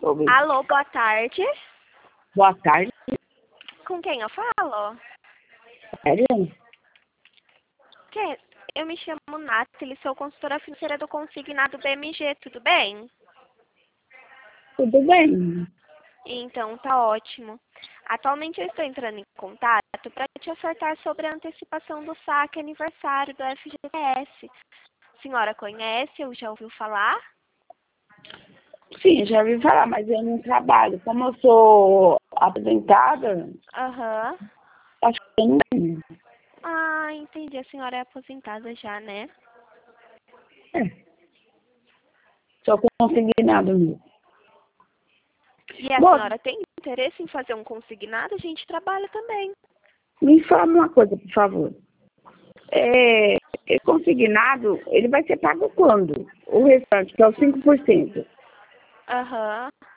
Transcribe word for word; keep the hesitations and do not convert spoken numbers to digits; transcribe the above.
Ouvi. Alô, boa tarde. Boa tarde. Com quem eu falo? Sério? Que? Eu me chamo Nathalie, sou consultora financeira do Consignado B M G, tudo bem? Tudo bem. Então, tá ótimo. Atualmente eu estou entrando em contato para te ofertar sobre a antecipação do saque aniversário do F G T S. A senhora conhece ou já ouviu falar? Sim, já ouvi falar, mas eu não trabalho. Como eu sou aposentada, Aham. acho que eu não tenho. Ah, entendi. A senhora é aposentada já, né? É, só consignado mesmo. E a Moço, senhora tem interesse em fazer um consignado? A gente trabalha também. me fala uma coisa, por favor. É, é consignado, ele vai ser pago quando? O restante, que é os cinco por cento. Aham.